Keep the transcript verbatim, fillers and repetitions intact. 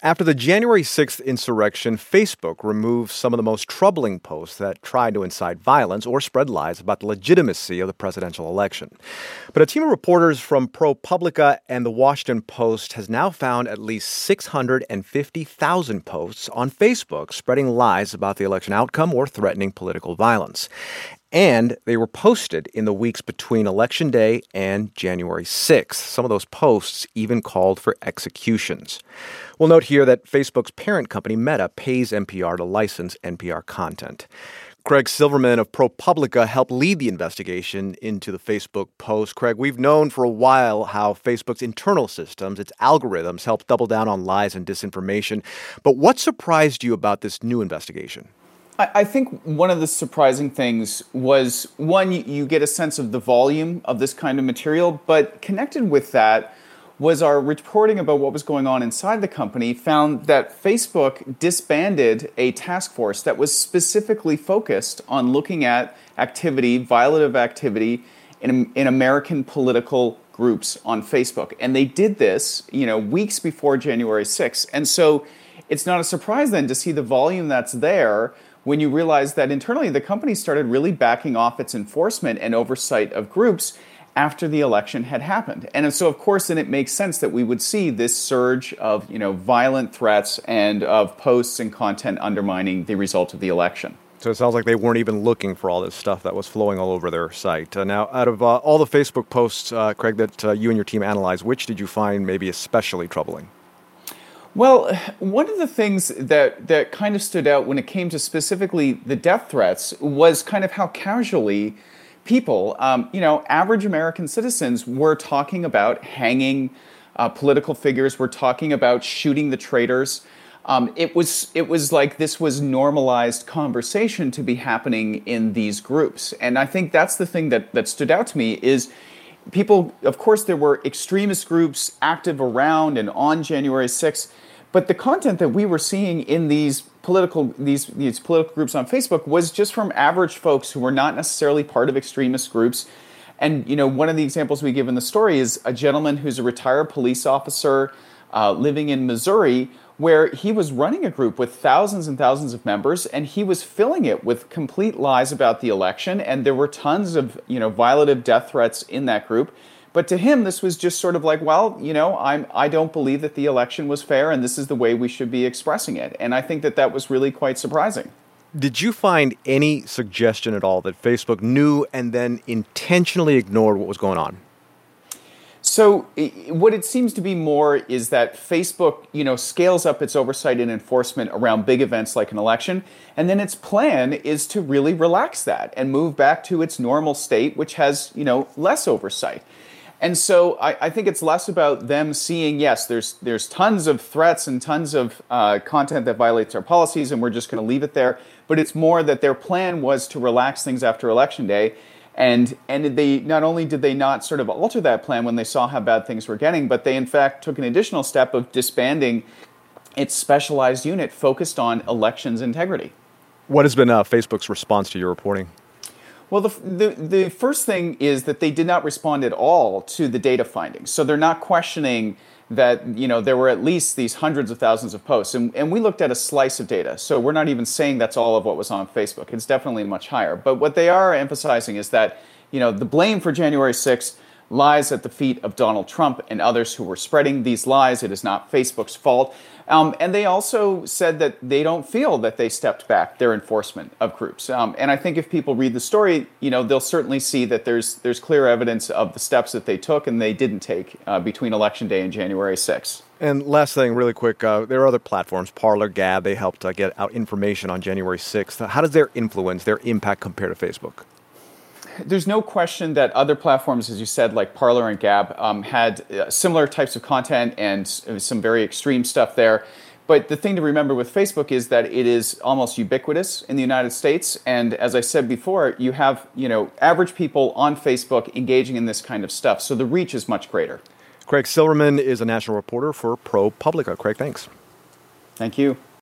After the January sixth insurrection, Facebook removed some of the most troubling posts that tried to incite violence or spread lies about the legitimacy of the presidential election. But a team of reporters from ProPublica and The Washington Post has now found at least six hundred fifty thousand posts on Facebook spreading lies about the election outcome or threatening political violence. And they were posted in the weeks between Election Day and January sixth. Some of those posts even called for executions. We'll note here that Facebook's parent company, Meta, pays N P R to license N P R content. Craig Silverman of ProPublica helped lead the investigation into the Facebook post. Craig, we've known for a while how Facebook's internal systems, its algorithms, help double down on lies and disinformation. But what surprised you about this new investigation? I think one of the surprising things was, one, you get a sense of the volume of this kind of material, but connected with that was our reporting about what was going on inside the company found that Facebook disbanded a task force that was specifically focused on looking at activity, violative activity in, in American political groups on Facebook. And they did this, you know, weeks before January sixth. And so it's not a surprise then to see the volume that's there when you realize that internally the company started really backing off its enforcement and oversight of groups after the election had happened. And so, of course, then it makes sense that we would see this surge of, you know, violent threats and of posts and content undermining the result of the election. So it sounds like they weren't even looking for all this stuff that was flowing all over their site. Uh, now, out of uh, all the Facebook posts, uh, Craig, that uh, you and your team analyzed, which did you find maybe especially troubling? Well, one of the things that, that kind of stood out when it came to specifically the death threats was kind of how casually people, um, you know, average American citizens were talking about hanging uh, political figures, were talking about shooting the traitors. Um, it was it was like this was normalized conversation to be happening in these groups. And I think that's the thing that, that stood out to me is people, of course, there were extremist groups active around and on January sixth, but the content that we were seeing in these political these these political groups on Facebook was just from average folks who were not necessarily part of extremist groups. And you know, one of the examples we give in the story is a gentleman who's a retired police officer uh, living in Missouri, where he was running a group with thousands and thousands of members, and he was filling it with complete lies about the election, and there were tons of, you know, violative death threats in that group. But to him, this was just sort of like, well, you know, I'm, I don't believe that the election was fair, and this is the way we should be expressing it. And I think that that was really quite surprising. Did you find any suggestion at all that Facebook knew and then intentionally ignored what was going on? So what it seems to be more is that Facebook, you know, scales up its oversight and enforcement around big events like an election, and then its plan is to really relax that and move back to its normal state, which has, you know, less oversight. And so I, I think it's less about them seeing, yes, there's there's tons of threats and tons of uh, content that violates our policies, and we're just going to leave it there. But it's more that their plan was to relax things after Election Day. And and they not only did they not sort of alter that plan when they saw how bad things were getting, but they in fact took an additional step of disbanding its specialized unit focused on elections integrity. What has been uh, Facebook's response to your reporting? Well, the, the the first thing is that they did not respond at all to the data findings. So they're not questioning that, you know, there were at least these hundreds of thousands of posts. And, and we looked at a slice of data. So we're not even saying that's all of what was on Facebook. It's definitely much higher. But what they are emphasizing is that, you know, the blame for January sixth lies at the feet of Donald Trump and others who were spreading these lies. It is not Facebook's fault. Um, and they also said that they don't feel that they stepped back their enforcement of groups. Um, and I think if people read the story, you know, they'll certainly see that there's there's clear evidence of the steps that they took and they didn't take uh, between Election Day and January sixth. And last thing, really quick, uh, there are other platforms, Parler, Gab, they helped uh, get out information on January sixth. How does their influence, their impact compare to Facebook? There's no question that other platforms, as you said, like Parler and Gab, um, had uh, similar types of content and some very extreme stuff there. But the thing to remember with Facebook is that it is almost ubiquitous in the United States. And as I said before, you have, you know, average people on Facebook engaging in this kind of stuff. So the reach is much greater. Craig Silverman is a national reporter for ProPublica. Craig, thanks. Thank you.